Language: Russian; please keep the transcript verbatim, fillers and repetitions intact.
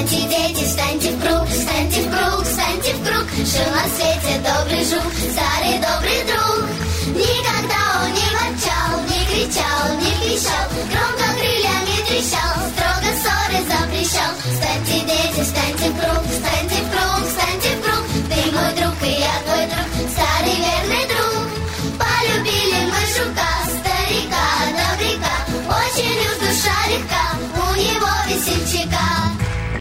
Встаньте, дети, встаньте в круг, встаньте в круг, встаньте в круг. Жил на свете добрый жук.